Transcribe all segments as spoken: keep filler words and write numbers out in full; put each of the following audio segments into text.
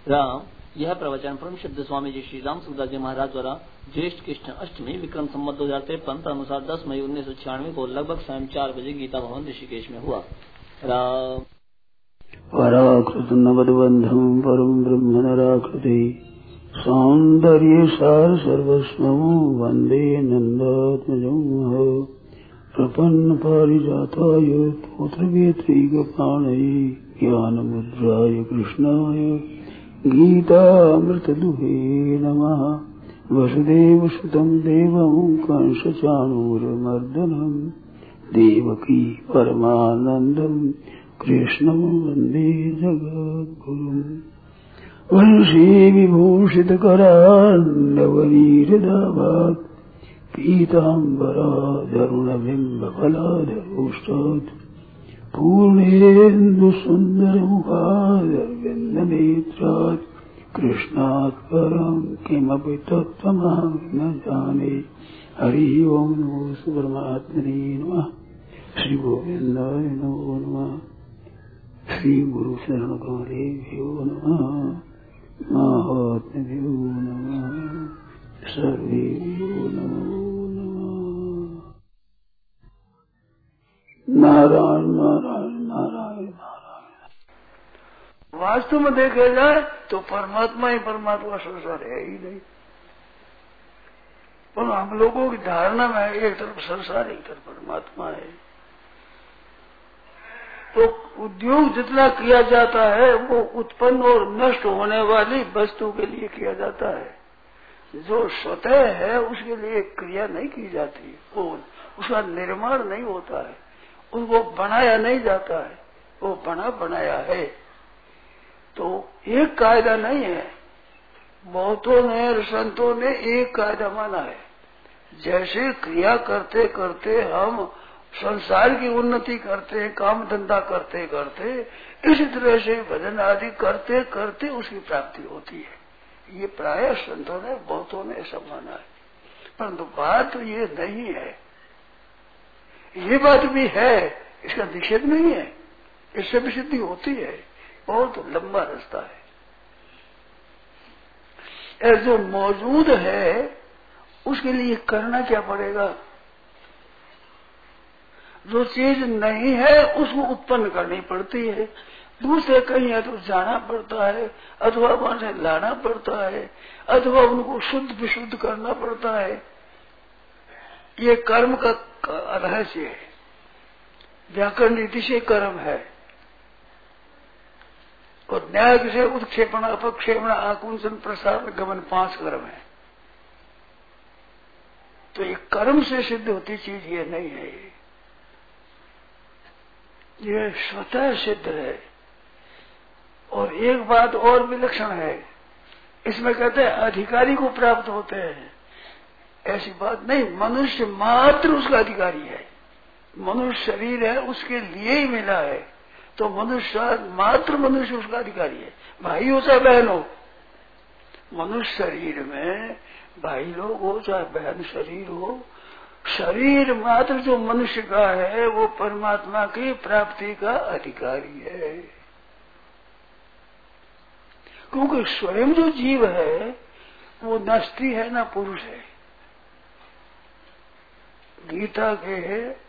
राम। यह प्रवचन परम सिद्ध स्वामी जी श्री राम सुखदास जी महाराज द्वारा ज्येष्ठ कृष्ण अष्टमी विक्रम संवत दो हजार तिरपन अनुसार दस मई उन्नीस सौ छियानवे को लगभग शाम चार बजे गीता भवन ऋषिकेश में हुआ। राम। पराकृत नवदबंधम परम ब्रह्म नराकृति सौंदर्य सार सर्वस्व वंदे नंदात्मजं प्रपन्न पारिजाताय पुत्रवेत्रीगपाणये ज्ञानमुद्राय कृष्णाय गीतामृतदुहे नमः। वसुदेवसुतं देवं कंसचाणूरमर्दनं देवकी परमानन्दं कृष्णं वन्दे जगद्गुरुम्। वंशी विभूषितकरान्नवनीरदाभात् पीताम्बराधरुणबिम्बफलाधरोष्टात् पूर्णेन्दुसुन्दरमुखादरविन्दनेत्रात् कृष्णात् परं किमपि तत्त्वमहं न जाने। हरि ओं नमो परमात्मने नमः। श्री गोविन्दाय नमो नमः। श्री गुरु शरण कमलेभ्यो नमः। महात्म्यो नमः। सर्वेभ्यो नमो नमः। नारायण नारायण नारायण नारायण। वास्तव में देखा जाए तो परमात्मा ही परमात्मा संसार है ही नहीं, पर हम लोगों की धारणा में एक तरफ संसार एक तरफ परमात्मा है। तो उद्योग जितना किया जाता है वो उत्पन्न और नष्ट होने वाली वस्तु के लिए किया जाता है। जो स्वतः है उसके लिए क्रिया नहीं की जाती, वो उसका निर्माण नहीं होता है, उसको बनाया नहीं जाता है, वो बना बनाया है। तो एक कायदा नहीं है, बहुतों ने संतों ने एक कायदा माना है। जैसे क्रिया करते करते हम संसार की उन्नति करते हैं, काम धंधा करते करते, इसी तरह से भजन आदि करते करते उसकी प्राप्ति होती है। ये प्रायः संतों ने बहुतों ने ऐसा माना है, परंतु बात तो ये नहीं है। ये बात भी है, इसका निषेध नहीं है, इससे भी सिद्धि होती है। बहुत लंबा रास्ता है। जो मौजूद है उसके लिए करना क्या पड़ेगा? जो चीज नहीं है उसको उत्पन्न करनी पड़ती है। दूसरे कहीं या तो जाना पड़ता है, अथवा वहां से लाना पड़ता है, अथवा उनको शुद्ध विशुद्ध करना पड़ता है। ये कर्म का रहस्य है। व्याकरण नीति से कर्म है, और न्याय से उत्क्षेपण अपक्षेपण आकुंचन प्रसार गमन पांच कर्म है। तो ये कर्म से सिद्ध होती चीज ये नहीं है, ये स्वतः सिद्ध है। और एक बात और विलक्षण है, इसमें कहते हैं अधिकारी को प्राप्त होते हैं। ऐसी बात नहीं, मनुष्य मात्र उसका अधिकारी है। मनुष्य शरीर है उसके लिए ही मिला है, तो मनुष्य मात्र मनुष्य उसका अधिकारी है। भाई हो चाहे बहन हो, मनुष्य शरीर में भाई लोग हो चाहे बहन शरीर हो, शरीर मात्र जो मनुष्य का है वो परमात्मा की प्राप्ति का अधिकारी है। क्योंकि स्वयं जो जीव है वो न स्त्री है न पुरुष है। गीता के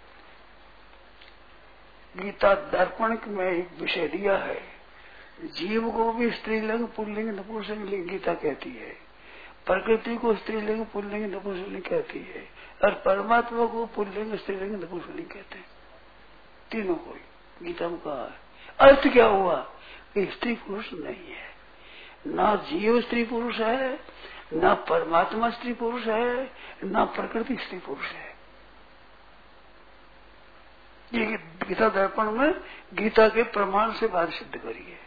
गीता दर्पण में एक विषय दिया है, जीव को भी स्त्रीलिंग पुल्लिंग नपुंसकलिंग गीता कहती है, प्रकृति को स्त्रीलिंग पुल्लिंग नपुंसकलिंग कहती है, और परमात्मा को पुल्लिंग स्त्रीलिंग नपुंसकलिंग कहते हैं। तीनों को गीता में कहा है। अर्थ क्या हुआ कि स्त्री पुरुष नहीं है, ना जीव स्त्री पुरुष है, ना परमात्मा स्त्री पुरुष है, ना प्रकृति स्त्री पुरुष है। ये गीता दर्पण में गीता के प्रमाण से बात सिद्ध करी है।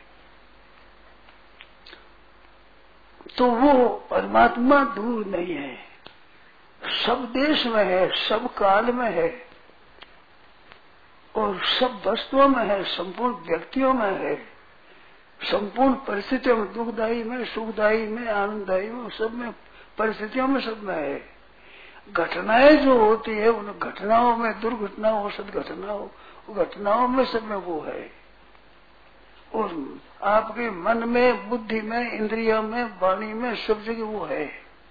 तो वो परमात्मा दूर नहीं है, सब देश में है, सब काल में है, और सब वस्तुओं में है, संपूर्ण व्यक्तियों में है, संपूर्ण परिस्थितियों में, दुखदायी में, सुखदायी में, आनंददायी में, सब में परिस्थितियों में सब में है। घटनाएं जो होती है उन घटनाओं में, दुर्घटना हो सदघटना हो, घटनाओं में सब में वो है। और आपके मन में, बुद्धि में, इंद्रियों में, वाणी में, सब जगह वो है।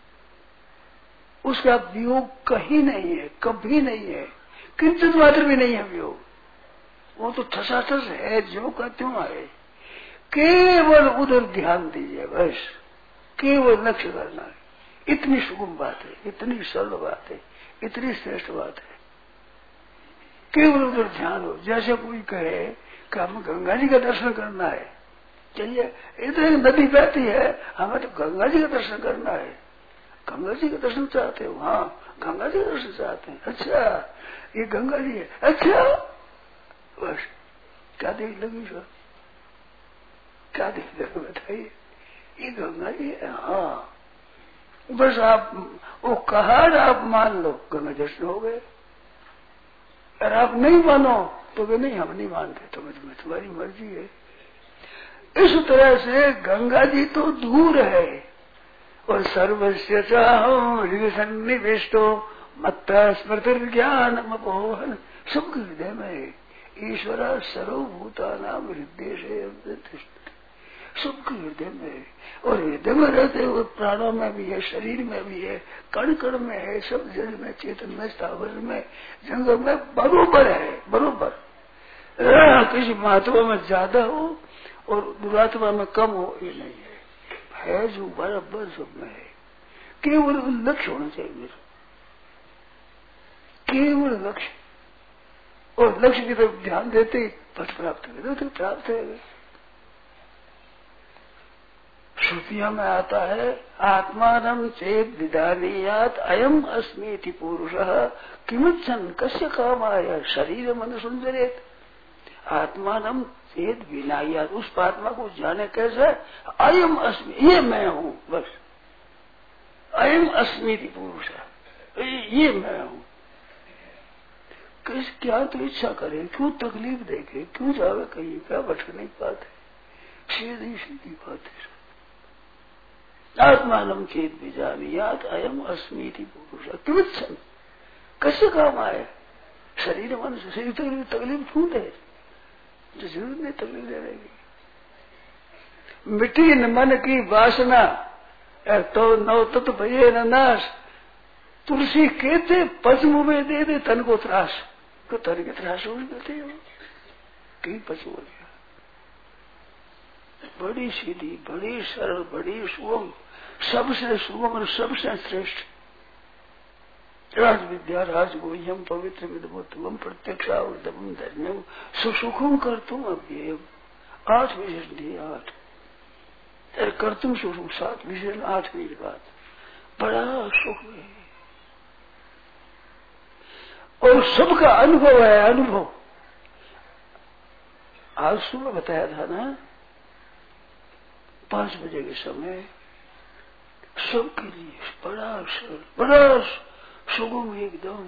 उसका वियोग कहीं नहीं है, कभी नहीं है, किंचित मात्र भी नहीं है वियोग। वो तो ठसाठस है, जो का त्यों है। केवल उधर ध्यान दीजिए, बस केवल लक्ष्य करना है। इतनी सुगम बात है, इतनी सरल बात है, इतनी श्रेष्ठ बात है। केवल उधर ध्यान हो। जैसे कोई कहे कि हमें गंगा जी का दर्शन करना है, चलिए इधर एक नदी बहती है, हमें तो गंगा जी का दर्शन करना है। गंगा जी का दर्शन चाहते हो? हाँ, गंगा जी का दर्शन चाहते हैं। अच्छा, ये गंगा जी है? अच्छा, बस क्या देख लगी सर? क्या देख लगे बताइए? ये गंगा जी है। हाँ, बस आप वो कहा आप मान लो, गंगा दर्शन हो गए। अगर आप नहीं मानो तो वे नहीं, हम नहीं मानते, तो मैं तुम्हारी मर्जी है। इस तरह से गंगा जी तो दूर है और सर्वस्य चाहो सन्निविष्टो मत्ता स्मृति ज्ञान अपोहन, सबके हृदय में ईश्वर सर्वभूता नाम हृदय से सबके हृदय में, और हृदय में रहते हुए प्राणों में भी है, शरीर में भी है, कण कण में है, सब जल में, चेतन में, स्थावर में, जंगल में बरोबर है, बरोबर। किसी महात्मा में ज्यादा हो और दुरात्मा में कम हो, ये नहीं है, है जो बराबर सब में है। केवल लक्ष्य होना चाहिए मेरा, केवल लक्ष्य, और लक्ष्य की तरफ ध्यान देते पथ प्राप्त करें तो प्राप्त है। श्रुतियों में आता है आत्मानम चेत विधानीयात अयम अस्मीति पुरुष किमुच्चन कस्य कामाय शरीर मन सुंदरेत। आत्मानम चेत विनायात, उस आत्मा को जाने कैसे? अयम अस्मि, ये मैं हूँ, बस अयम अस्मीति पुरुष, ये मैं हूँ। किस क्या तो इच्छा करे, क्यों तकलीफ देखे, क्यों जावे कहीं, क्या भटकने की बात है, सीधी सीधी बात है। आत्मानम चेत बीजानियात अयम अस्मीति पुरुष किमुच्चन कैसे काम आए? शरीर मन से शरीर तकलीफ तकलीफ क्यों दे, जो जरूरत नहीं तकलीफ दे रहेगी। मिट्टी न मन की वासना तो नौ तत्व भये न नाश, तुलसी कहते पशु में दे दे तन को त्रास, तो तन के त्रास हो देते हो कहीं पशु हो गया। बड़ी सीधी, बड़ी सरल, बड़ी सुगम, सबसे सुगम और सबसे श्रेष्ठ राज विद्या राजगोह्यम पवित्र विद्वत्वम प्रत्यक्षावृतम धर्म्यम सुसुखम कर तुम अव्ययम। आठ विशेषण दिए, आठ कर तुम सुख, सात विशेषण, आठ की बात, बड़ा सुख है और सबका अनुभव है, अनुभव। आज सुबह बताया था ना, पांच बजे के समय सबके लिए बड़ा सरल, बड़ा सुगम एकदम।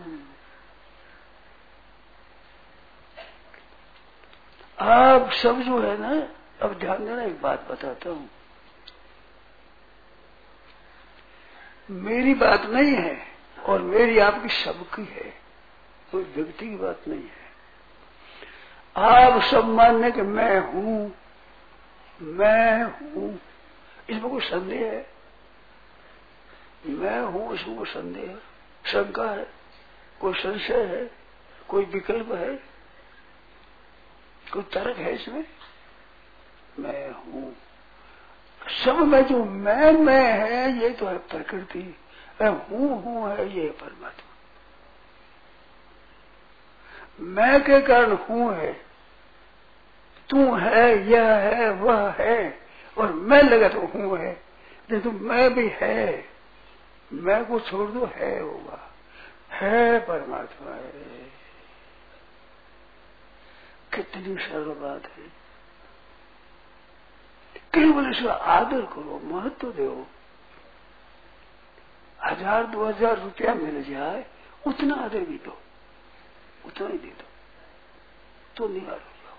आप सब जो है ना, अब ध्यान देना, एक बात बताता हूं, मेरी बात नहीं है और मेरी आपकी सबकी है, कोई व्यक्ति की बात नहीं है। आप सब मानने कि मैं हूं, मैं हूं, इसमें कोई संदेह है? मैं हूं इसमें कोई संदेह है, शंका है, कोई संशय है, कोई विकल्प है, कोई तर्क है इसमें? मैं हूं, सब में जो मैं मैं है ये तो है प्रकृति, मैं हूं हूं है ये परमात्मा। मैं के कारण हूं है, तू है, यह है, वह है, और मैं लगा तो हूं है, तो मैं भी है, मैं को छोड़ दो है होगा, है परमात्मा है। कितनी सरल बात है। केवल इसका आदर करो, महत्व दो। हजार दो हजार रुपया मिल जाए उतना आदर भी दो, उतना ही दे दो तो निहार हो जाओ।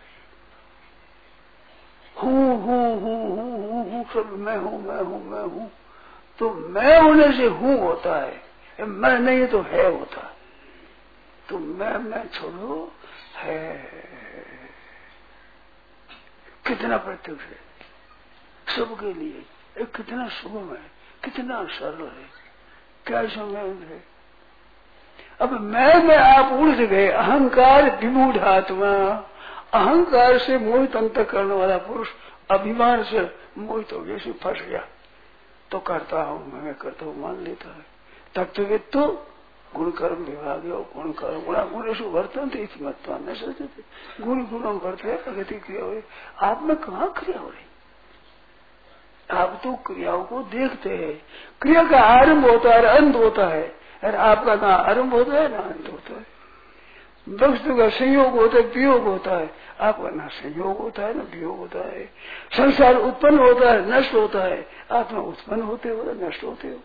हूं हूं हूं हूं हूं हूं सब मैं हूं मैं हूं मैं हूं, तो मैं होने से हूं होता है, मैं नहीं तो है होता। तो मैं मैं छोड़ो, है कितना प्रत्यक्ष है सबके लिए, ये कितना सुगम है, कितना सरल है, क्या समय है। अब मैं में आप उलझ गए, अहंकार विमूढ़ आत्मा, अहंकार से मोहित अंत करने वाला पुरुष अभिमान से मोहित हो गया, से फंस गया, तो करता हूं मैं करता हूं मान लेता है। तत्ववेद तो गुण कर्म विभाग गुण कर्म गुणा गुणेशु वर्तन थे, महत्व न सोचते थे, गुण गुणों वर्ते प्रगति क्रिया हुई। आप में कहाँ क्रिया हो रही, आप तो क्रियाओं को देखते हैं, क्रिया का आरंभ होता है अंत होता है, और आपका ना आरंभ होता है ना अंत होता है। वस्तु का संयोग होता है वियोग होता है, आपका ना संयोग होता है ना वियोग होता है। संसार उत्पन्न होता है नष्ट होता है, आप ना उत्पन्न होते हो ना नष्ट होते हो।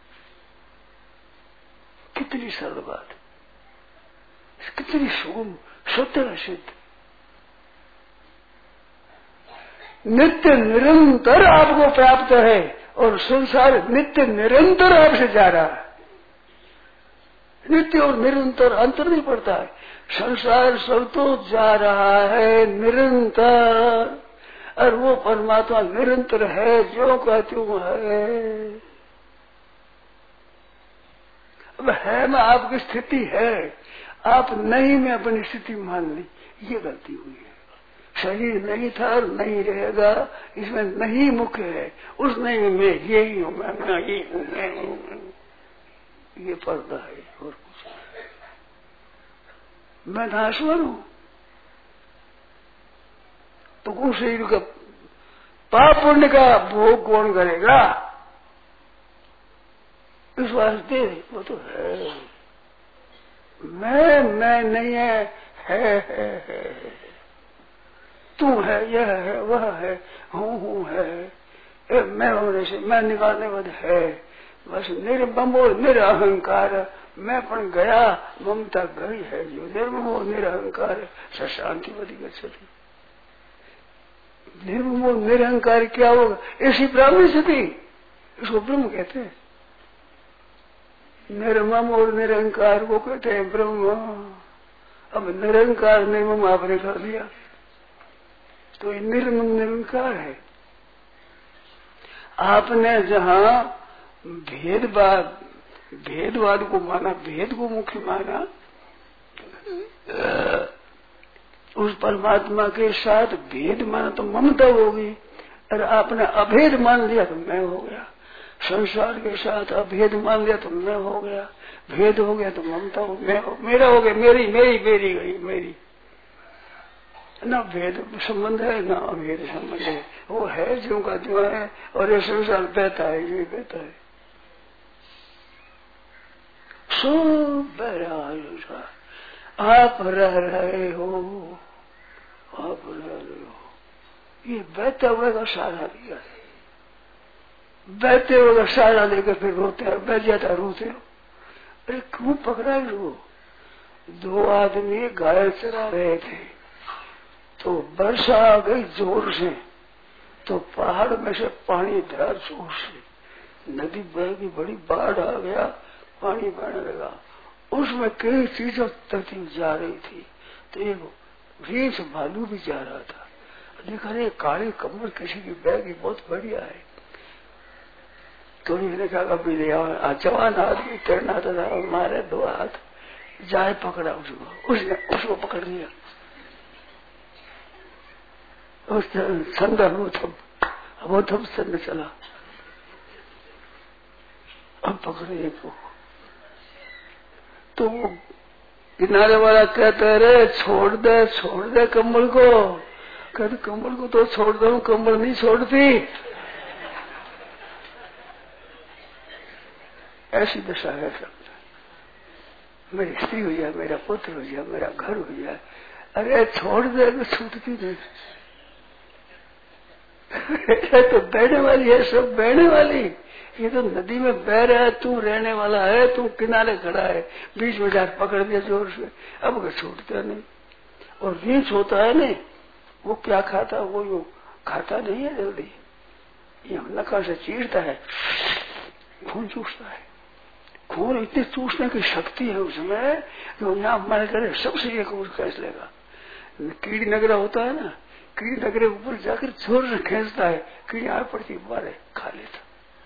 कितनी सरल बात, कितनी सुगम सत्य सिद्ध, नित्य निरंतर आपको प्राप्त है, और संसार नित्य निरंतर आपसे जा रहा है। नित्य और निरंतर अंतर नहीं पड़ता है, संसार सब तो जा रहा है निरंतर, और वो परमात्मा निरंतर है, जो का त्यों है। अब है में आपकी स्थिति है, आप नहीं में अपनी स्थिति मान ली, ये गलती हुई है। शरीर नहीं था और नहीं रहेगा, इसमें नहीं मुख्य है, उस नहीं में यही हूँ मैं, मैं यही हूँ मैं हूँ, ये पर्दा है और कुछ नहीं। मैं नाशवर हूँ, तो उस शरीर का पाप पुण्य का भोग कौन करेगा, इस वास्ते वो तो है। मैं मैं नहीं है, है है है, तू है, यह है, वह है, हूँ हूँ है, ए, मैं होने से मैं निकालने वाले है, बस निर्मम और निरअहंकार, मैं पण गया, ममता गई है, जो निर्मम और निरअहंकार स शांति बदी गच्छति। निर्मम और निरअहंकार क्या होगा, ऐसी ब्राह्मण स्थिति, इसको ब्रह्म कहते हैं। निर्मम और निरंकार को कहते हैं ब्रह्म। अब निरंकार निर्मम आपने कर दिया, तो ये निर्मम निरंकार है। आपने जहाँ भेदवाद भेदवाद को माना, भेद को मुख्य माना, उस परमात्मा के साथ भेद माना तो ममता होगी, और आपने अभेद मान लिया तो मैं हो गया। संसार के साथ अभेद मान लिया तो मैं हो गया, भेद हो गया तो ममता हो, मैं हो, मेरा हो गया, मेरी मेरी मेरी गई मेरी। न भेद संबंध है न अभेद संबंध है, वो है जो का जो है, और ये संसार बहता है, ये बहता है। सो बहरा आप रह रहे हो, आप रह रहे हो, ये बहते हुए का सहारा लिया है, बहते हुए का सहारा लेकर फिर रोते हैं, बह जाता रोते हो। अरे क्यों पकड़ा वो? दो आदमी गाय चरा रहे थे, तो वर्षा आ गई जोर से, तो पहाड़ में से पानी धरा जोर से, नदी बह गई, बड़ी बाढ़ आ गया, पानी बहने लगा, उसमें कई चीजें तरती जा रही थी, तो एक रीछ भालू भी जा रहा था। देखा रे काली कमर किसी की बह गई, बहुत बढ़िया है, तो ने कहा कभी ले आओ, जवान आदमी तैरना था, मारे दो हाथ जाए पकड़ा उसको, उसने उसको पकड़ लिया, उस संदर वो थम वो थम संद चला, अब पकड़े एक को, तो किनारे वाला कहते रे छोड़ दे छोड़ दे कम्बल को, कहते कम्बल को तो छोड़ दो, कम्बल नहीं छोड़ती। ऐसी दशा है सब, मेरी स्त्री हो जाए, मेरा पुत्र हो जाए, मेरा घर हो जाए, अरे छोड़ दे तो छूटती नहीं। तो बहने वाली है, सब बहने वाली, ये तो नदी में बह रहा है, तू रहने वाला है, तू किनारे खड़ा है, बीच में जाकर पकड़ दिया जोर से, अब वो छूटता नहीं। और रीछ होता है ना, वो क्या खाता, वो यू खाता नहीं है जल्दी, ये नखा से चीरता है, खून चूसता है, खून इतनी चूसने की शक्ति है उसमें, जो यहाँ मन करे सबसे एक कैस लेगा। कीड़ी नगरा होता है ना, कीड़ी नगरे ऊपर जाकर जोर से खींचता है, कीड़ी आ पड़ती मारे खा लेता।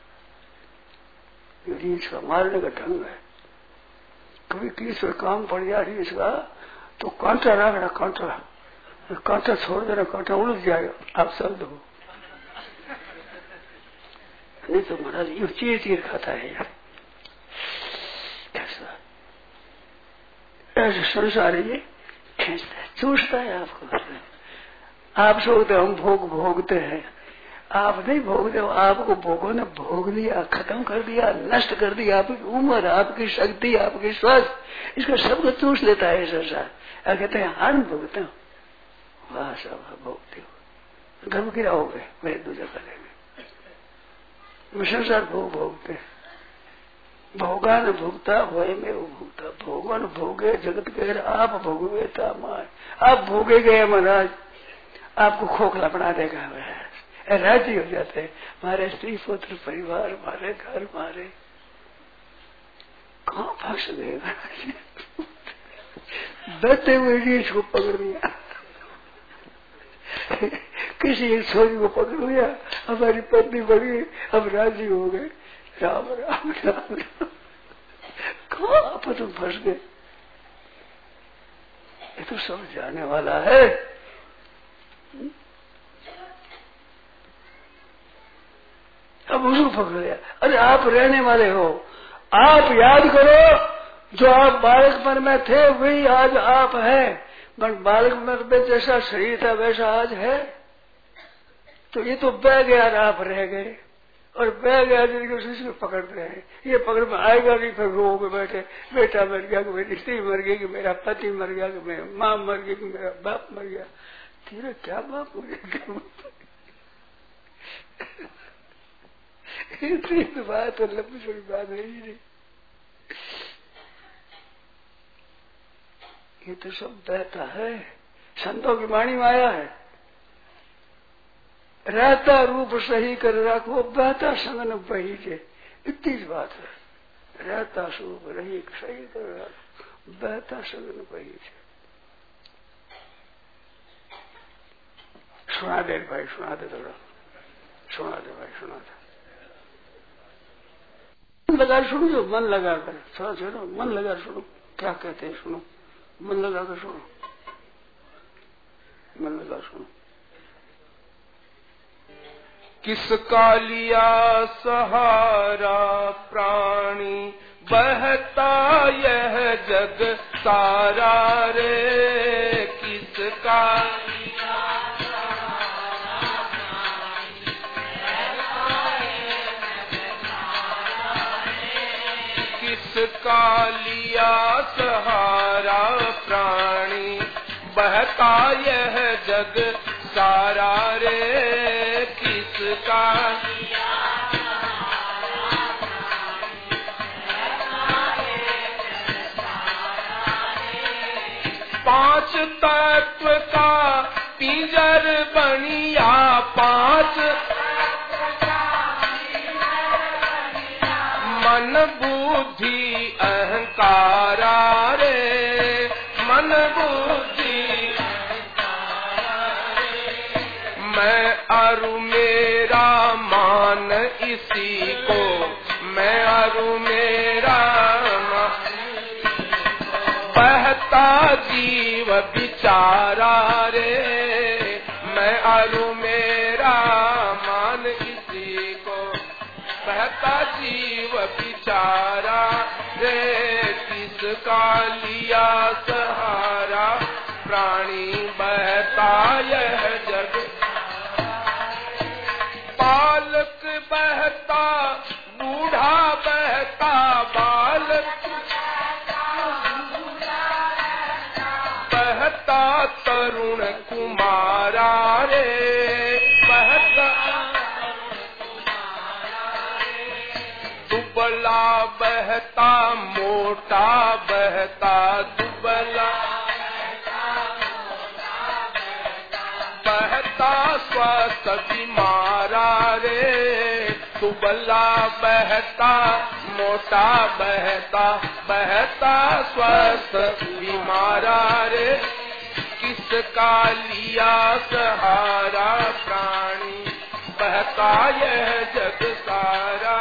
ये रीछ का मारने का ढंग है। कभी किस पर काम पड़ जाए रीछ का तो कांटा रखना, कांटा कांटा छोड़ देना, कांटा उलझ जाएगा, आप सब दो। नहीं तो महाराज ये चीर चीर खाता है यार, कैसा ऐसे संसार ये खींचता है, चूसता है आपको। आप सोचते हम भोग भोगते हैं, आप नहीं भोगते हो, आपको भोगों ने भोग लिया, खत्म कर दिया, नष्ट कर दिया। आपकी उम्र, आपकी शक्ति, आपकी स्वास्थ्य, इसका सबको चूस लेता है संसार। क्या कहते हैं हार भोगते हो, वाह सब भोगते हो, गर्भ गिरा हो गए मेरे दूसरे करेंगे। संसार भोग भोगते भोगा न भोगता वही में वो भोगता, भोगो न भोगे जगत कह आप भोगवे मार। आप भोगे गए महाराज, आपको खोखला बना देगा महाराज, राजी हो जाते हैं हमारे स्त्री पुत्र परिवार, हमारे घर, हमारे कहाँ फंस देगा। बैठे हुए रीछ को पकड़ लिया, किसी एक छोरी को पकड़ लिया, हमारी पत्नी बड़ी, अब राजी हो गए, राम राम राम राम। कहाँ आप तुम फंस गए। ये तो सब जाने वाला है। अब उसको पकड़ लिया। अरे आप रहने वाले हो, आप याद करो जो आप बालकपन में थे वही आज आप हैं, पर बालकपन में जैसा शरीर था वैसा आज है। तो ये तो बह गया और आप रह गए, और बह गया जिसको पकड़ रहे हैं, ये पकड़ में आएगा नहीं, फिर रो के बैठे, बेटा मर गया कि मेरी स्त्री मर गई, कि मेरा पति मर गया, कि मेरी माँ मर गई, कि मेरा बाप मर गया। तेरा क्या बाप मर गया? इतनी तो बात और लंबी छोटी बात है ही नहीं। ये तो सब बहता है, संतों की वाणी में आया है, रहता रूप सही कर रखो, बहता संगन बही जे। इतनी बात है, रहता रूप रही सही कर रखो, बहता संगन बही जे। सुना दे भाई, सुना दे थोड़ा, सुना दे भाई, सुना दे। मन लगा सुनो, जो मन लगा कर थोड़ा सुनो, मन लगा सुनो क्या कहते हैं, सुनो, मन लगा कर सुनो, मन लगा सुनो। किसका लिया सहारा प्राणी, बहता यह जग सारा रे। किसका लिया सहारा प्राणी, बहता यह जग सारा रे। किसका लिया सहारा प्राणी, बहता यह जग सारा रे। किसका पांच तत्व का पिंजर बनिया, पांच मन बुद्धि अहंकारा रे। मन बुद्धि मैं अरु मेरा मान इसी को, मैं अरु मेरा मान। बहता जीव बिचारा रे, मैं अरु मेरा मान इसी को, बहता जीव बिचारा रे। किसका लिया सहारा प्राणी, बहता यह जग। बालक बहता, बूढ़ा बहता, बालक बहता तरुण कुमारा रे। बहता दुबला बहता, मोटा बहता, दुबला बहता स्वस्थ बीमारा रे। दुबला बहता, मोटा बहता, बहता स्वस्थ बीमारा रे। किसका लिया सहारा प्राणी, बहता यह जग सारा,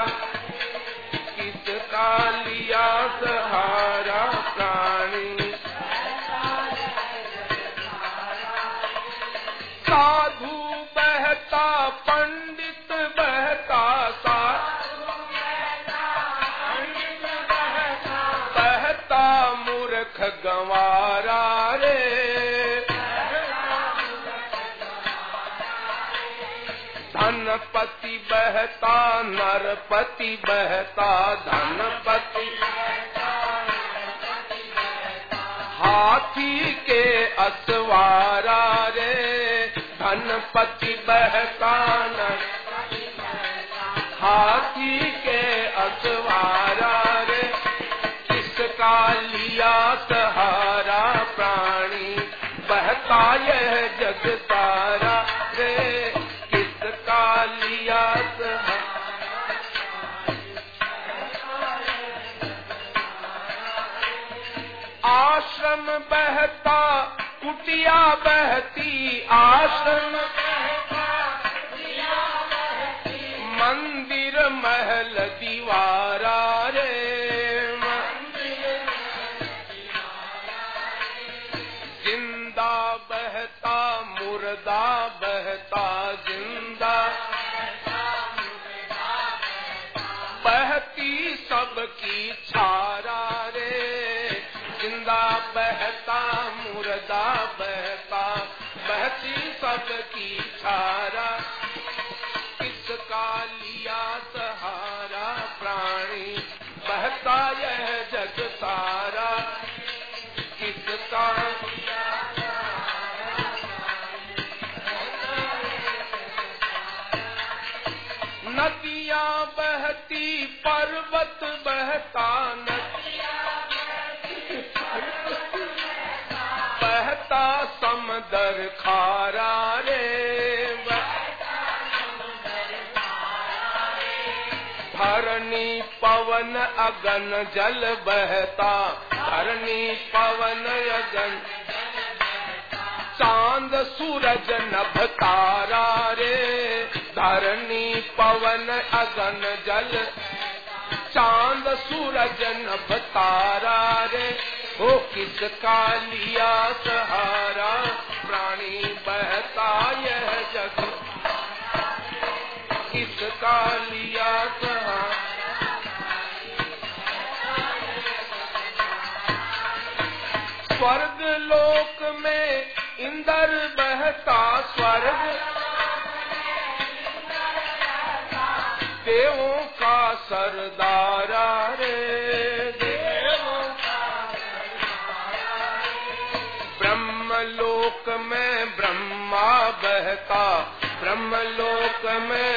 किसका लिया सहारा प्राणी। साधु बहता पंडित बहता, साधु बहता मूर्ख गंवारा रे, धनपति बहता नरपति बहता, धनपति हाथी के असवारा रे, धनपति बहता नरपति हाथी के असवारा रे, किसका लिया सहारा प्राणी, बहता यह जग सारा रे, किसका लिया सहारा। आश्रम बहता कुटिया बहती, आश्रम मंदिर महल दीवारा रे, जिंदा बहता मुर्दा बहता, जिंदा बहती सबकी छारा रे, जिंदा बहता मुर्दा बहता, बहती सबकी छारा, किसका लिया सहारा प्राणी, बहता यह जग सारा, किसका लिया सहारा। नदियां बहती पर्वत बहता, नदियां बहता समंदर खारा रे, धरणी पवन अगन जल बहता, धरणी पवन अगन चांद सूरज नभ तारा रे, धरणी पवन अगन जल चांद सूरज नभ तारा रे, हो किसका लिया सहारा प्राणी, बहता यह जग, किसका लिया सहारा। स्वर्ग लोक में इंद्र बहता, स्वर्ग देवों का सरदारा रे, देवों का ब्रह्मलोक में ब्रह्मा बहता, ब्रह्मलोक में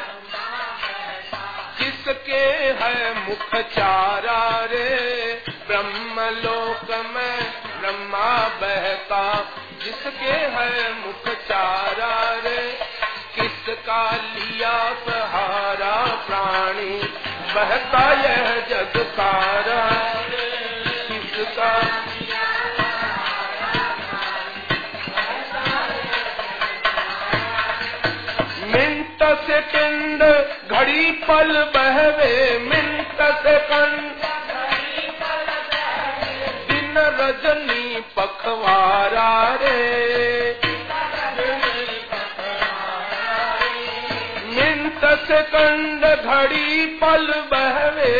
जिसके है मुख चारा रे, ब्रह्मलोक में ब्रह्मा बहता, जिसके है मुख चारा रे, किसका लिया सहारा प्राणी, बहता यह जग सारा, किसका मिनट सेकंड घड़ी पल बहवे, मिनट सेकंड दिन रजनी पखवारा रे, मिनट सेकंड घड़ी पल बहवे,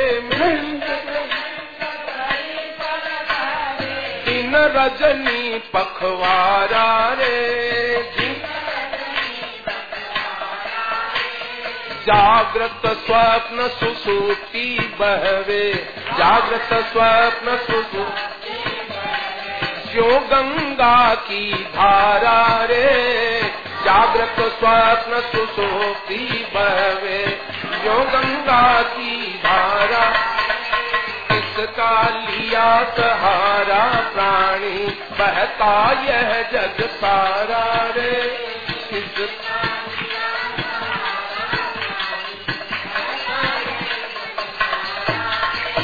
दिन रजनी पखवारा रे, जागृत स्वप्न सुसुप्ति बहवे, जागृत स्वप्न सुसुप्ति ज्यो गंगा की धारा रे, जागृत स्वप्न सुसुप्ति बहवे, ज्यो गंगा की धारा, किसका लिया सहारा प्राणी, बहता यह जग सारा रे, किसका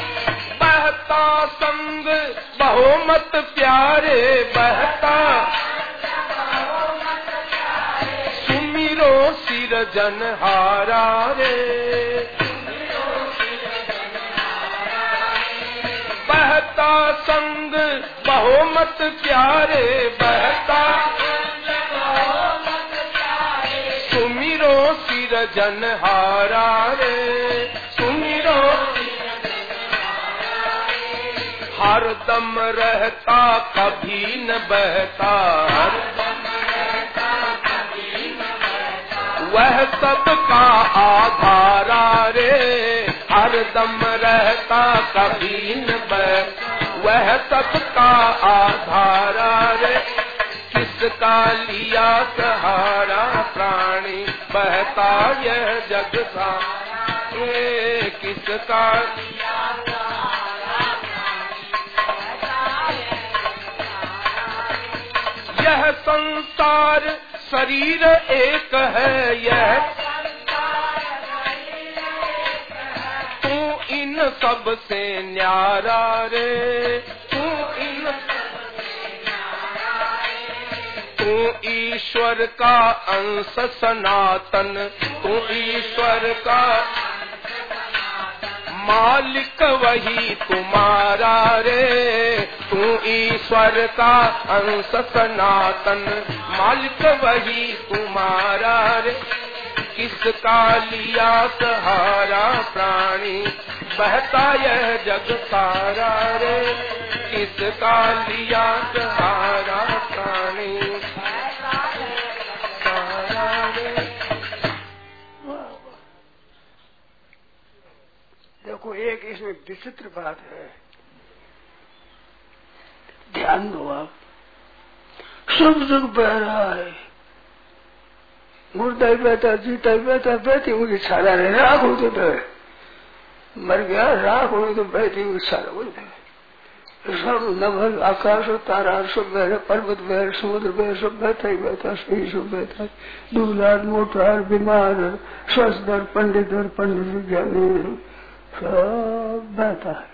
बहता संग बहुमत प्यारे, बहता सिरजनहारा रे, बहता संग बहुमत प्यारे, बहता सुमिरो सिरजनहारा रे, सुमिरो हरदम रहता कभी न बहता, वह सबका आधारा रे, हरदम रहता कभी न बहता, वह सबका आधारा रे, किसका लिया सहारा प्राणी बहता यह जग सा, ये किसका यह संसार शरीर एक है, यह तू इन सब से न्यारा रे, तू इन तू ईश्वर का अंश सनातन, तू ईश्वर का मालिक वही तुम्हारा रे, तू ईश्वर का अंश सनातन, मालिक वही तुम्हारा रे, किसका लिया सहारा प्राणी बहता यह जग सारा रे, किसका लिया सहारा प्राणी सारा रे। देखो एक इसमें विचित्र बात है, ध्यान दो आप, सब जग बह रहा है, मुर्दा ही बहता, जीता ही बहता, बहती मुझे छाला रहे, राख हो तो बह, मर गया राख हो तो बहती मुझे छाला बोलते, सब नभ आकाश और तारा सब बह रहे, पर्वत बह रहे, समुद्र बह, सब बहता ही बहता, सही सब बहता है, दूल्हार मोटार बीमार स्वस्थर पंडित और पंडित विज्ञानी सब बहता है।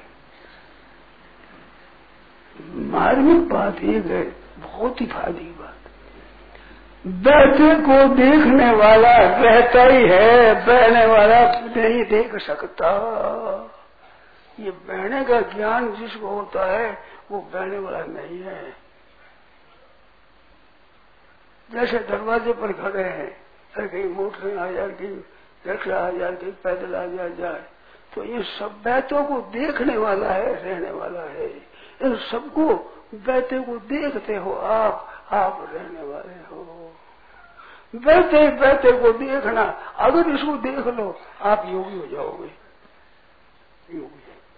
मार्मिक बात ये है, बहुत ही फायदे की बात, बहते को देखने वाला बहता ही है, बहने वाला नहीं देख सकता। ये बहने का ज्ञान जिसको होता है वो बहने वाला नहीं है। जैसे दरवाजे पर खड़े हैं, अरे कहीं मोटर आ जाए, कहीं रिक्शा आ जाए, कहीं पैदल आ जाए जाए तो ये सब बहतों को देखने वाला है, रहने वाला है। इन सबको बहते को देखते हो आप, आप रहने वाले हो। बहते बहते को देखना, अगर इसको देख लो आप योगी हो जाओगे। योगी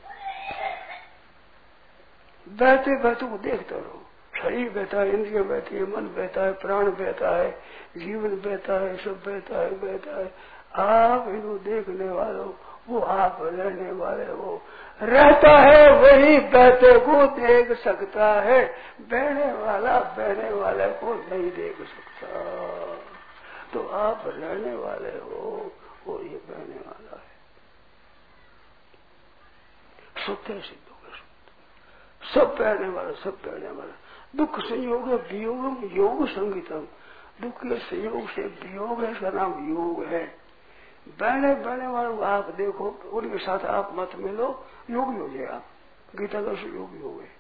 बहते बहते को देखते रहो, शरीर बहता है, इंद्रिय बहती है, मन बहता है, प्राण बहता है, जीवन बहता है, सब बहता है बहता है। आप इनको देखने वालों, वो आप रहने वाले हो। रहता है वही बहते को देख सकता है, बहने वाला बहने वाले को नहीं देख सकता। तो आप रहने वाले हो, वो ये बहने वाला है। सत्य सिद्ध हो गया, सब बहने वाला, सब बहने वाला। दुख संयोग वियोग योग संगीतम, दुख के संयोग से वियोग है, इसका नाम योग है। बहने बहने वालों आप देखो, उनके साथ आप मत मिलो, योगी हो जाए आप। गीता का योगी हो गए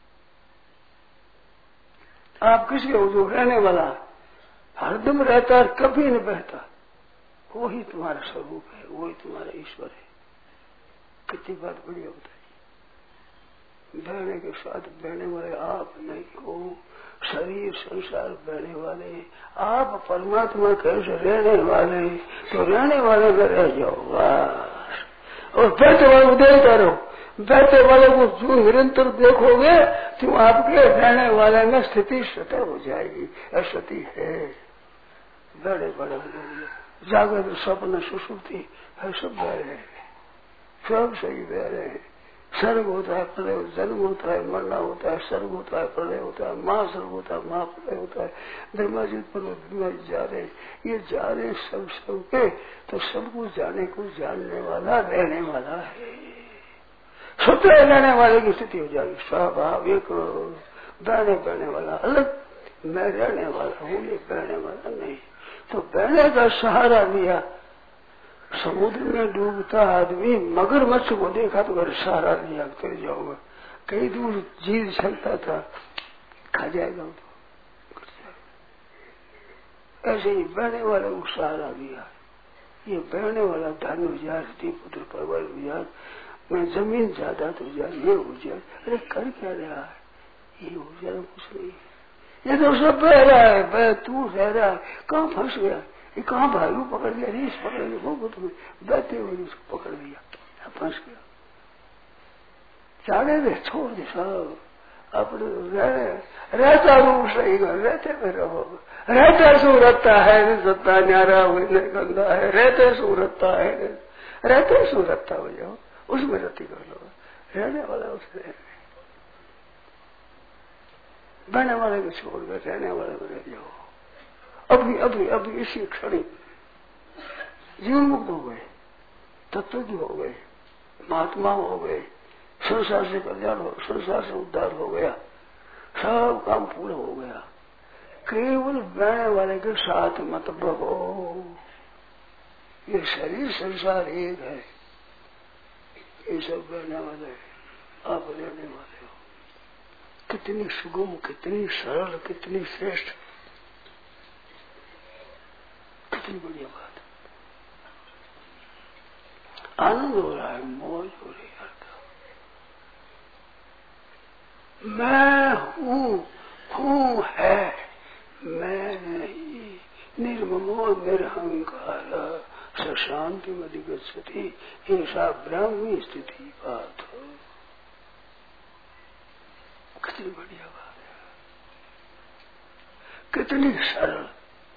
आप। किसके हो? जो रहने वाला हरदम रहता है, कभी नहीं बहता, वही तुम्हारा स्वरूप है, वही तुम्हारा ईश्वर है। कितनी बात बढ़िया होता है। बहने के साथ बहने वाले आप नहीं हो, शरीर संसार बहने वाले आप, परमात्मा कैसे रहने वाले, तो रहने वाले में रह जाओ बस। और बहते वाले को देखते रहो, बहते वाले को जो निरंतर देखोगे तो आपके रहने वाले में स्थिति स्वतः हो जाएगी। स्थिति है बड़े बड़े जागृत स्वप्न सुसुप्ति है, सब बह रहे हैं, सब सही बह रहे हैं। सर्ग होता है, प्रलय, जन्म होता है, मरना होता है, सर्ग होता है, प्रलय होता है, महासर्ग होता है, महाप्रलय होता है। ब्रह्मा जी पर ब्रह्मा जी जा रहे हैं, ये जा रहे हैं सब सब के, तो सबको जाने को जानने वाला रहने वाला है। स्वतः रहने वाले की स्थिति हो जाएगी। स्वाभाविक बहने बहने वाला अलग, मैं रहने वाला हूँ, ये बहने वाला नहीं। तो बहने का सहारा लिया। समुद्र में डूबता आदमी मगरमच्छ को देखा तो अगर सहारा लिया कर जाऊंगा, कई दूर झील चलता था, खा जाएगा तो। ऐसे ही बहने वाले को सहारा दिया। ये बहने वाला धन उजार, पुत्र परवर उजार, मैं जमीन ज्यादा तो उजार, ये उजार, अरे कर क्या रहा है? ये उजार कुछ नहीं है, ये तो सब बह रहा है, बह तू रह रहा है, कहाँ फंस गया? ये कहाँ भालू पकड़ लिया, रीछ पकड़ लिया, वो तुम्हें बहते हुए उसको पकड़ लिया, फंस गया। जाने दे, छोड़ दे सब, अपने रह रहता रूप सही कर, रहते में रहो। रहता सूरतता है सत्ता न्यारा हुई गंगा है, रहते सूरतता है, रहते सूरतता हो जाओ, उसमें रति कर लो। रहने वाला उसमें रहने, बहने वाले को छोड़ कर रहने वाले में रह जाओ। अभी अभी अभी इसी क्षण जीवन मुक्त हो गए, तत्वज्ञ हो गए, महात्मा हो गए, संसार से कल्याण हो, संसार से उद्धार हो गया, सब काम पूरा हो गया। केवल बहने वाले के साथ मत बहो। ये शरीर संसार एक है, ये सब बहने वाले, आप रहने वाले हो। कितनी सुगम, कितनी सरल, कितनी श्रेष्ठ, कितनी बढ़िया बात। आनंद हो रहा है, मौज हो रही है। मैं हूँ, हूँ है, मैं नहीं। निर्ममो निरहंकार शांति मधिगच्छति, ऐसा ब्राह्मी स्थिति बात हो। कितनी बढ़िया बात है, कितनी सरल,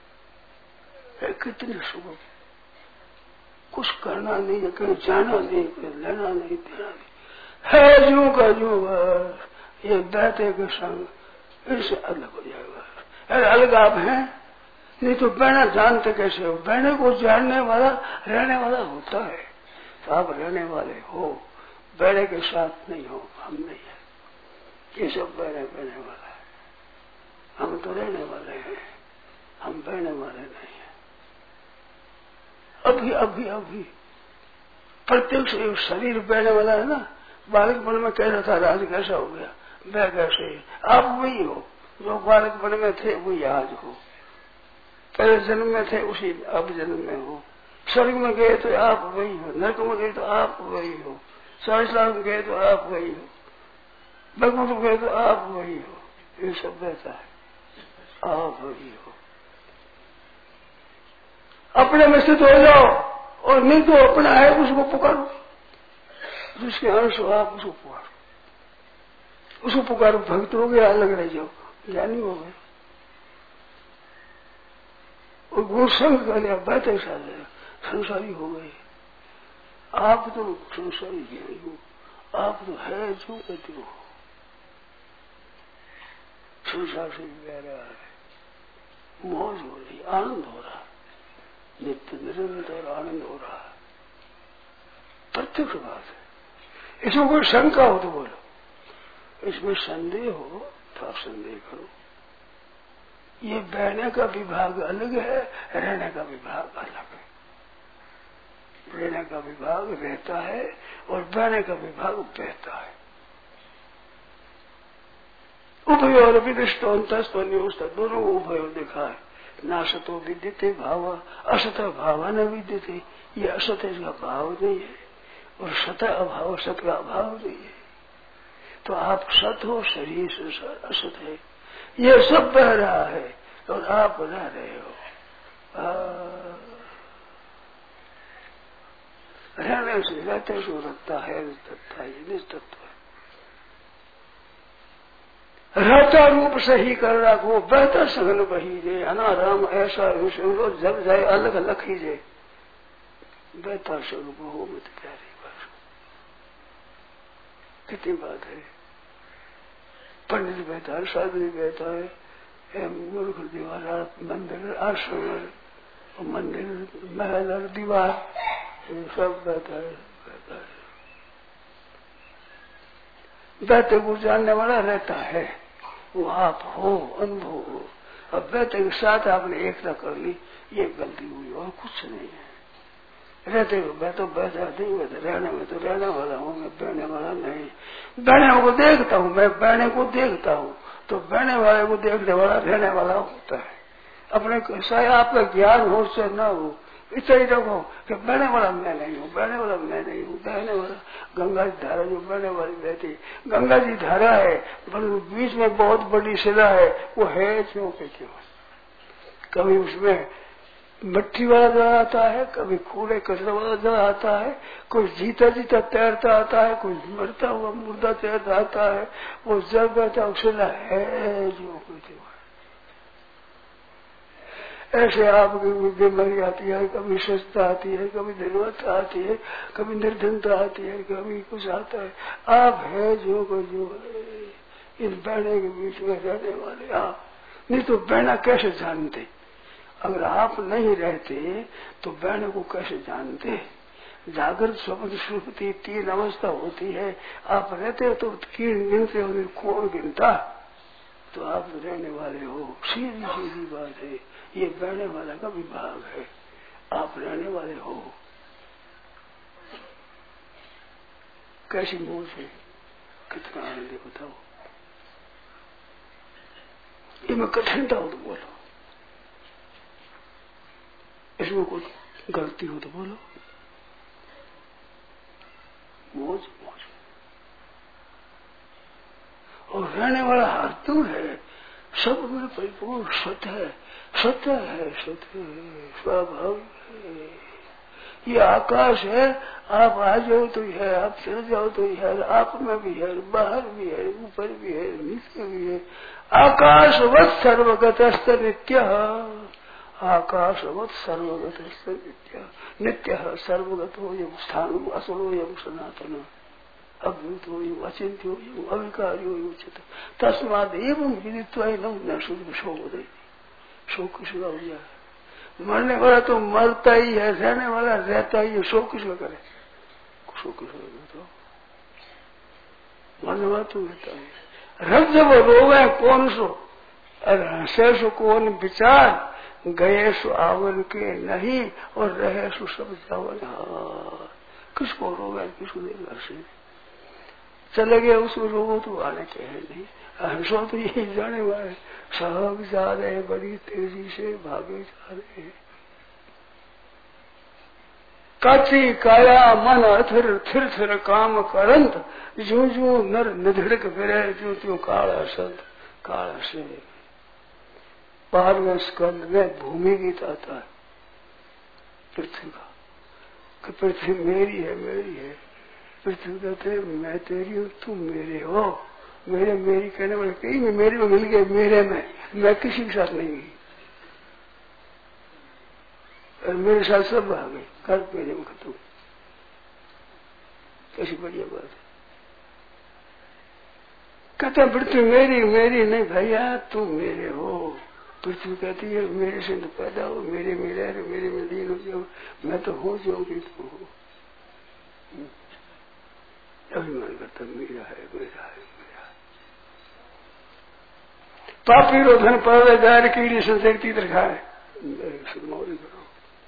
कितनी सुगम। कुछ करना नहीं है, कहीं जाना नहीं, कहीं लेना नहीं, देना नहीं, है जू का जू बस। ये बहते के संग इससे अलग हो जाएगा। अरे अलग आप हैं, नहीं तो बहना जानते कैसे हो? बहने को जानने वाला रहने वाला होता है। तो आप रहने वाले हो, बहने के साथ नहीं हो, हम नहीं है। ये सब बहने बहने वाला है, हम तो रहने वाले हैं, हम बहने वाले नहीं है। अभी अभी अभी प्रत्यक्ष शरीर बहने वाला है ना। बालकपन में कह रहा था राज कैसा हो गया, वह कैसे, आप वही हो जो बालकपन में थे, वही आज हो। पहले जन्म में थे, उसी अब जन्म में हो। स्वर्ग में गए तो आप वही हो, नरक में गए तो आप वही हो, सहस्रार में गए तो आप वही हो, भगवत में गए तो आप वही हो। ये सब रहता है, आप वही हो। अपने में स्थित हो जाओ, और नहीं तो अपना है उसको पुकारो, जिसके अंश हो आप उसको पुकारो, उसको पुकारो। भक्त हो गया, अलग रह जाओ, ज्ञानी हो गए, और गुरुसंग कर लिया, बैठे साल संसारी हो गए। आप तो संसारी ज्ञानी हो, आप तो है जो कहते हो, संसार से बह रहा है, मौज हो रही, आनंद हो रहा, नित्य निरंतर आनंद हो रहा है। प्रत्यक्ष बात है, इसमें कोई शंका हो तो बोलो, इसमें संदेह हो तो आप संदेह करो। ये बहने का विभाग अलग है, रहने का विभाग अलग है। रहने का विभाग रहता है और बहने का विभाग बहता है। उभयोर विदिष्टो अंतस्तो न्यूस्त, दोनों उभयोर देखा है। नासतो विद्यते भाव, असत भाव न विद्यते। ये असत इसका भाव नहीं है, और सत अभाव सत का अभाव नहीं है। तो आप सत हो, शरीर संसार असत है, ये सब बह रहा है और आप रह रहे हो। रहने से रहते सो रखता है, तत्ता है, निस्तत्व है। रहता रूप सही कर रखो, बेहतर सघन बही जे, अनाराम ऐसा जब जाए अलग अलग ही जे, बेहतर स्वरूप हो मत प्यारे। बस कितनी बात है, पंडित बैठा है, साधु बैठा है, मूर्ख दीवार, मंदिर, आश्रम, मंदिर, महल और दीवार, सब बैठा है, बैठा है। बैठे को जानने वाला रहता है, वो आप हो, अनुभव हो। अब बेटे के साथ आपने एकता कर ली, ये गलती हुई और कुछ नहीं है। रहते हुए मैं तो बैठा नहीं, मैं तो रहने में तो रहने वाला हूँ, मैं बहने वाला नहीं। बहने को देखता हूँ, मैं बहने को देखता हूँ, तो बहने वाले को देखने वाला रहने वाला होता है। अपने चाहे आपका ज्ञान हो चाहे ना हो, इतना ही रखो कि बहने वाला मैं नहीं हूँ, बहने वाला मैं नहीं हूँ, बहने वाला गंगा जी धारा जो बहने वाली बहती, गंगा जी धारा है, बीच में बहुत बड़ी शिला है, वो है क्यों के क्यों। कभी उसमें मिट्टी वाला जल आता है, कभी कूड़े कचरे वाला जल आता है, कोई जीता जीता तैरता आता है, कोई मरता हुआ मुर्दा तैरता आता है, वो जल बहता उछला है जो कुछ। ऐसे आपकी बीमारी आती है, कभी स्वस्थता आती है, कभी धनवत्ता आती है, कभी निर्धनता आती है, कभी कुछ आता है। आप है जो को जो है, इन बहने के बीच में रहने वाले आप। नहीं तो बहना कैसे जानते? अगर आप नहीं रहते तो बहने को कैसे जानते? जागृत स्वप्न सुषुप्ति तीन अवस्था होती है, आप रहते हो तो तीन गिनते हो, कौन गिनता? तो आप रहने वाले हो, सीधी सीधी बात है। ये बहने वाला का विभाग है, आप रहने वाले हो। कैसी मोह है, कितना आनंद है बताओ। ये मैं कठिनता हो तो बोलो, इसमें कोई गलती हो तो बोलो। मौज मौज और रहने वाला हर तू है, सब में परिपूर्ण सत्य है, सत्य है, सत्य है, स्वाभाविक है। ये आकाश है, आप आ जाओ तो है, आप चले जाओ तो है, आप में भी है, बाहर भी है, ऊपर भी है, नीचे भी है। आकाशवत सर्वगत नित्य, आकाशवत सर्वगत नित्य, नित्य सर्वगत हो यम स्थान असरो यम सनातन, अभूत हो यम अचिंत्य हो यम अविकारी हो यम उचित, तस्माद एवं विदित्वा न शुद्ध शोक शोक किसका हो गया। मरने वाला तो मरता ही है, रहने वाला रहता ही है, शोक किसका करे? शोक किसका करे? मरने वाला तो रहता है। रब जब रोवे कौन सो, अरे हंसे सो कौन विचार, गए सो आवन के नहीं और रहे सो सब जावन हार। किसको रोवे, किसको देगा से? चले गए उसको रोवो तो आने के है नहीं, हंसो तो यही जाने वाले सहग जा रहे, बड़ी तेजी से भागे जा रहे हैं। काची काया मन अथिर थिर थिर काम करंत, जू जू नर निधिड़क फिरे, जू त्यों काला संत काला से। बारहवें स्कंद में भूमि गीत आता है पृथ्वी का, कि पृथ्वी मेरी है, मेरी है। पृथ्वी कहते मैं तेरी हूँ, तुम मेरे हो। मेरे मेरी कहने वाले कहीं में मेरे में मिल गए, मेरे में, मैं किसी के साथ नहीं गई और मेरे साथ सब आ गए, कर मेरे में खत्म। कैसी बढ़िया बात है। कहते पृथ्वी मेरी, मेरी नहीं भैया, तुम मेरे हो। पृथ्वी कहती है मेरे से तो पैदा हो, मेरे में रह, मेरे में लीन हो जाओ, मैं तो हो जाऊंगी, तुम हो। अभिमान करता मेरा है, मेरा है, मेरा है। पापी रो धन पावे गाय कीड़ी संसेक तीतर खाए, मौरी करो।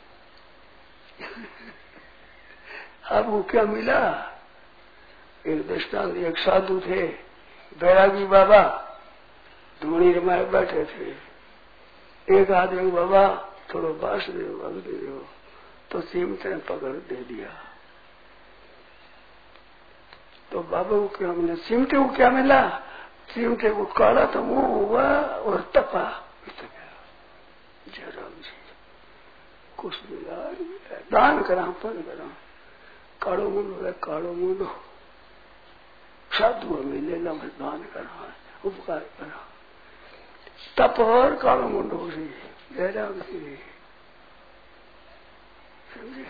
आपको क्या मिला? एक दृष्टांत, एक साधु थे, बैरागी बाबा, धूणी रमाए बैठे थे। एक आदमी बाबा थोड़ा बांस दे दो, अग दे दो, तो चिमटे ने पकड़ दे दिया। तो बाबा को क्या मिला? चिमटे को क्या मिला? चिमटे को काला तो मुंह हुआ और तपा, जयराम जी कुछ मिला, दान करा, पन करा, काड़ो मुंडो है, काड़ो मुंडो साधु हमें लेना, मैं दान करा, उपकार करा, तप और कालो मुंडो से जयराम जी समझे।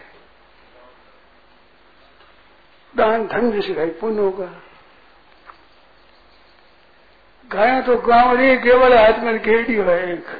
दान धन जैसे गाय पुण्य होगा। गाय तो गांव नहीं, केवल हाथ में गेड़ी है एक,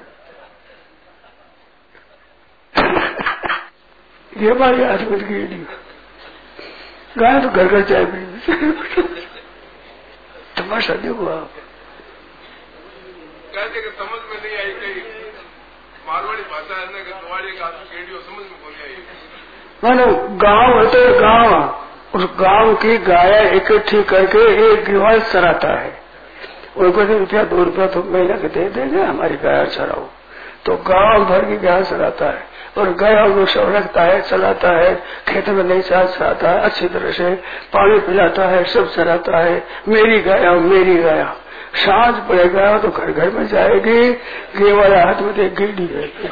ये हमारे हाथ में गेड़ी। गाय तो घर घर चाय पी, तमाशा देखो आप। कहते कि समझ में नहीं आई कहीं मारवाड़ी भाषा है ना कि तुम्हारी का रेडियो समझ में बोली आई मानो गांव होते गांव उस गांव की गाय इकट्ठी करके एक गिवाल चराता है उनको रुपया दो रुपया तो महीना के दे देंगे हमारी गाय चराओ तो गांव भर की गाय चराता है और गायों को सब रखता है चलाता है खेत में नहीं चलाता है अच्छी तरह से पानी पिलाता है सब चराता है मेरी गाया मेरी गाया सांझ पड़ेगा तो घर घर में जाएगी गे वाला हाथ में देख गेड़ी रहेगी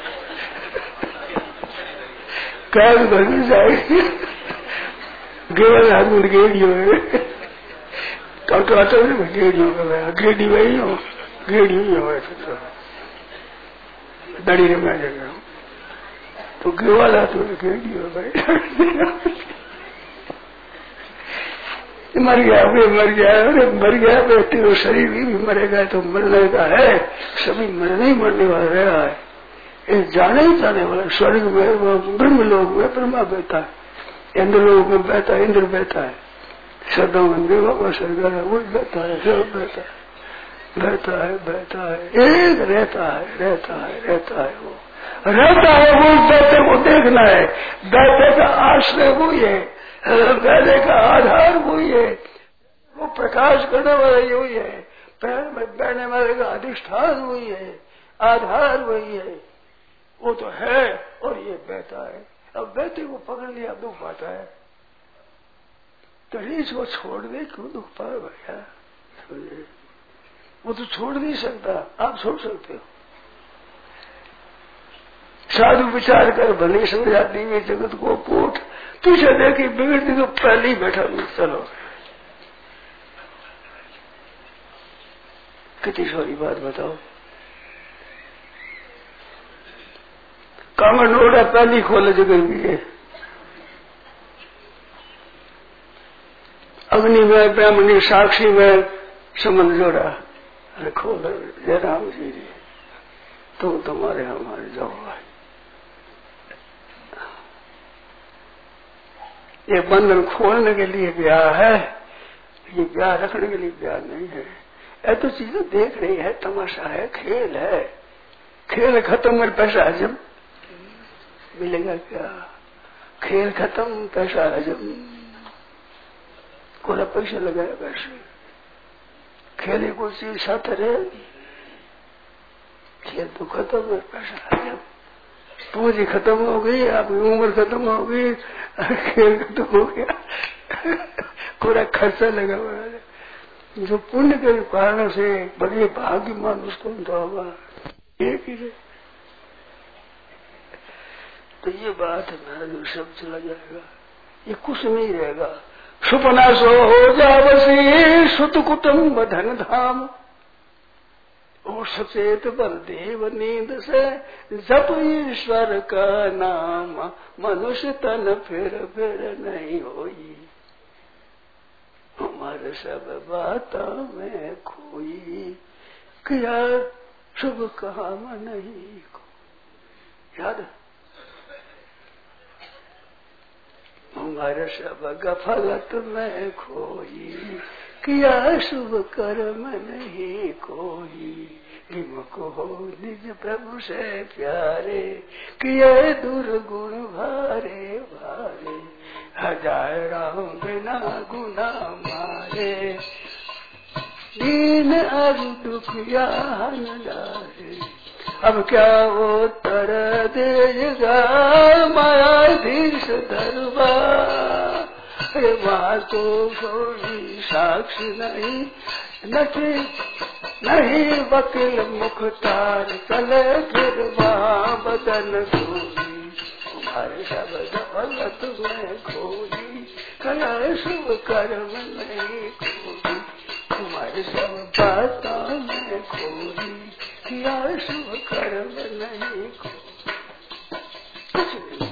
गाय घर में जाएगी गे वाले हाथ में गेड़ी हो तो आता है गेड़ी हो गेड़ी वही हो गेड़ी ही हो दड़ी में आ जाएगा तो गेवाला तो गेड़ी हो गई मर गया वे मर गया अरे मर गया वे तेरा शरीर भी मरेगा तो मरने का है सभी मरने ही मरने वाला रहा है ये जाने ही जाने वाला स्वर्ग में ब्रह्म लोक में ब्रह्मा बैठा है इंद्र लोक में बैठा है इंद्र बैठा है सदा में देवा का सरकार है वो बैठा है सब बैठा है बैठा है बैठा है एक रहता है रहता है रहता है वो रहता है वो बैठे को देखना है बैठे का आश्रय वही है बैठे का आधार वही है वो प्रकाश करने वाला वही है पैर में बैठने वाले का अधिष्ठान वही है आधार वही है वो तो है और ये बैठा है अब बैठे को पकड़ लिया दुख पाता है तो इसको छोड़ दे क्यों दुख पाए भैया वो तो छोड़ नहीं सकता आप छोड़ सकते हो साधु विचार कर भले समझाती हुई जगत को कोट तुझे देखी बिगड़ती तो पहले ही बैठा नहीं चलो कितनी सारी बात बताओ कामर नोड़ा पहली खोले जगत भी अग्नि में ब्राह्मणी साक्षी में संबंध जोड़ा अरे खोल जय राम जी तुम तुम्हारे हमारे जाओ ये बंधन खोलने के लिए ब्याह है ये ब्याह रखने के लिए ब्याह नहीं है ये तो चीजें देख रही है तमाशा है खेल है खेल खत्म और पैसा हजम मिलेगा क्या खेल खत्म पैसा हजम कोला पैसा लगाया पैसे खेले कोई चीज साथ रहे खेल तो खत्म है पैसा हजम पूंजी खत्म हो गई आपकी उम्र खत्म हो गई खेल खत्म हो गया पूरा खर्चा लगा हुआ है जो पुण्य के कारण से बड़े भाग्यमान उसको तो होगा एक ही तो ये बात है जो सब चला जाएगा ये कुछ नहीं रहेगा सुपना सो हो जावसी सुत कुटुम्ब धन धाम और सचेत बल देव नींद से जप ईश्वर का नाम मनुष्य तन फिर फिर नहीं होई हमारे सब बातों में खोई क्या शुभ काम नहीं को याद हमारे सब गफलत में खोई किया शुभ कर्म नहीं कोई विमुख हो निज प्रभु से प्यारे किए दुर्गुण भारे भारे हजारों बिना गुना मारे दीन अब दुखिया न डारे अब क्या वो तर देगा मायाधीश दरबार माँ को कोई साक्षी नहीं नटी नहीं वकील मुख्तार चले फिर वहाँ बदन सोई तुम्हारे शब्द भगत में खोई कला शुभ कर्म नहीं खोई तुम्हारे सब बातों में खोई किया शुभ कर्म नहीं खोई कुछ नहीं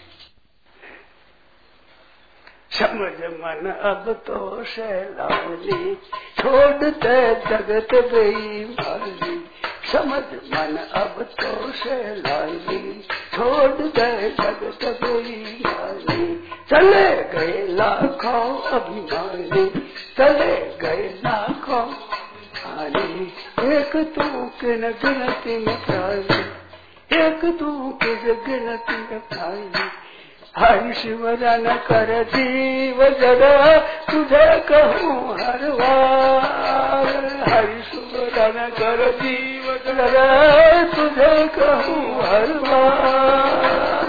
समझ मन अब तो सैलावली छोड़ते जगत बेईमानी समझ मन अब तो सैलावली छोड़ते जगत बेईमानी चले गए लाखों अभिमानी चले गए लाखों कहानी, एक तू के न गिनती में प्राणी, एक तू के गिनती में प्राणी। हरि शिवरा न कर जीव जरा, तुझे कहूँ हर बार। हरि शिवरा न कर जीव जरा, तुझे कहूँ हर बार।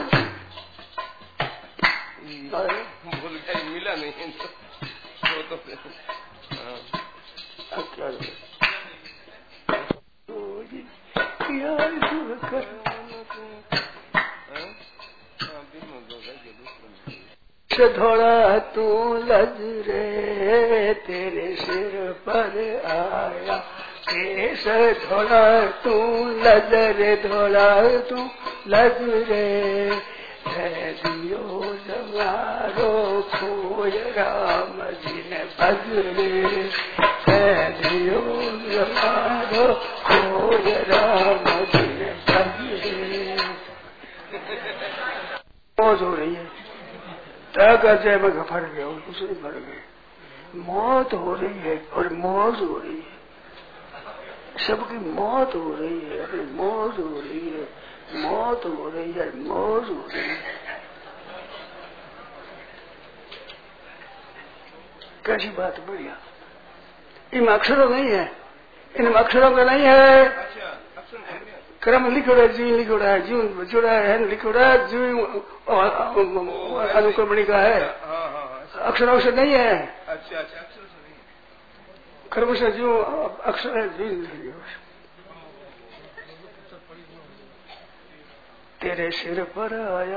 भूल गया, मिला नहीं तो क्या धोड़ा तू लज रे, तेरे सिर पर आया केस धोड़ा तू लज रे, धोड़ा तू लज रे। है दियो जमारो खोज राम जी ने भज रे, है दियो जमारो खोज राम जी ने भज रे। मौज हो रही है, जय में फट गया, कुछ नहीं फट गए। मौत हो रही है और मौज हो रही है, सबकी मौत हो रही है, अपनी मौज हो रही है, मौत हो रही है, मौज हो रही है। कैसी बात बढ़िया। इन अक्षरों नहीं है, इन अक्षरों का नहीं है। क्रम लिखोड़ा है, जीव लिखोड़ा है, जीव जुड़ा है, लिखोड़ा है, जीव अनुक्रमणी का है, अक्षरों से नहीं है। अच्छा अच्छा, अक्षर से नहीं, क्रम से जीव अक्षर है, जीव। तेरे सिर पर आया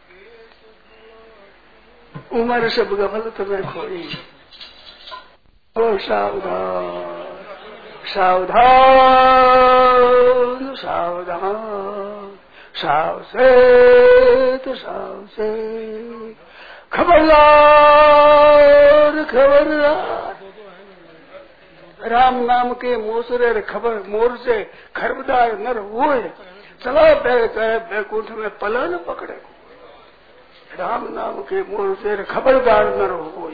उम्र सब गफल तुम्हें खोई। ओ सावधान सावधान सावधान, सावधान सावधान, खबरदार खबरदार। राम नाम के मोसरे खबर मोर से खबरदार नर हुए, चला बैकुंठ में पला न पकड़े। राम नाम के मोर से खबरदार न हो,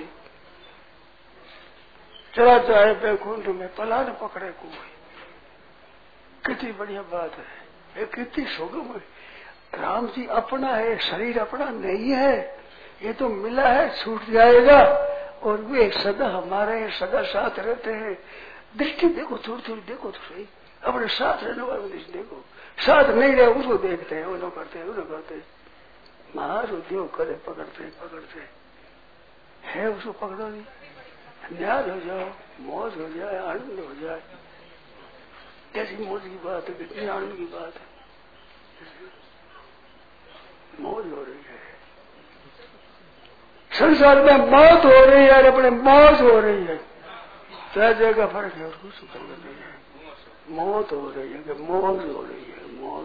चला जाए बैकुंठ में पला न पकड़े कोई। कितनी बढ़िया बात है, कितनी सुगम है। राम जी अपना है, शरीर अपना नहीं है, ये तो मिला है, छूट जाएगा। और वे सदा हमारे सदा साथ रहते हैं। दृष्टि देखो, थोड़ी थोड़ी देखो तो सही, अपने साथ रहने वाले दृष्टि देखो। साथ नहीं रहे उसको देखते हैं, उन्हों करते हैं, उन्हों करते हैं। महाराज उद्योग करे, पकड़ते पकड़ते है, उसको पकड़ो नहीं, न्याज हो जाओ, मौज हो जाए, आनंद हो जाए। कैसी मौज की बात है, कितनी आनंद की बात है। मौज हो रही है, संसार में मौत हो रही है, अपने मौज हो रही है। क्या जगह फर्क है, उसको सुख नहीं है। मौत हो रही है कि मौज हो रही है, मौज।